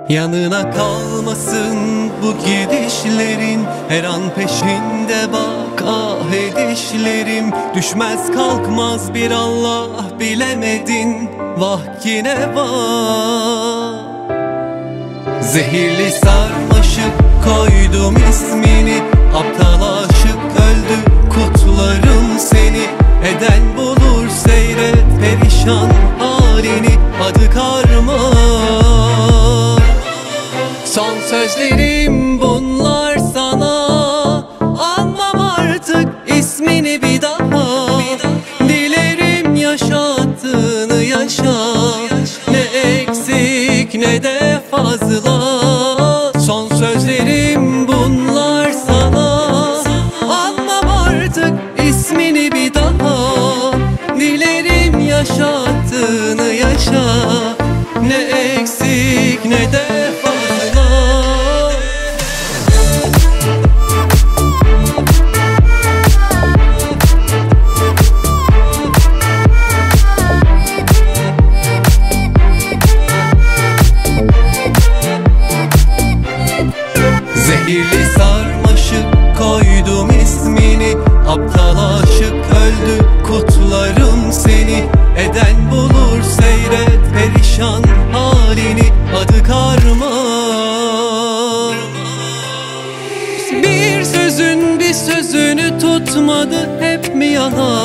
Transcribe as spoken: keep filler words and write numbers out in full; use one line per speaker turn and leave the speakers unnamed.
Yanına kalmasın bu gidişlerin, her an peşinde bak ah edişlerim. Düşmez kalkmaz bir Allah bilemedin, vah yine vah. Zehirli sarmaşık koydum ismini, aptal aşık öldü kutlarım seni. Eden bulur seyret perişan halini, adı karma. Son sözlerim bunlar sana, anmam artık ismini bir daha. Dilerim yaşattığını yaşa, ne eksik ne de fazla. Son sözlerim bunlar sana, anmam artık ismini bir daha. Dilerim yaşattığını yaşa, ne eksik ne de fazla. Zehirli sarmaşık koydum ismini, aptal aşık öldü kutlarım seni. Eden bulur seyret perişan halini, adı karma. Bir sözün bir sözünü tutmadı, hep mi yalan?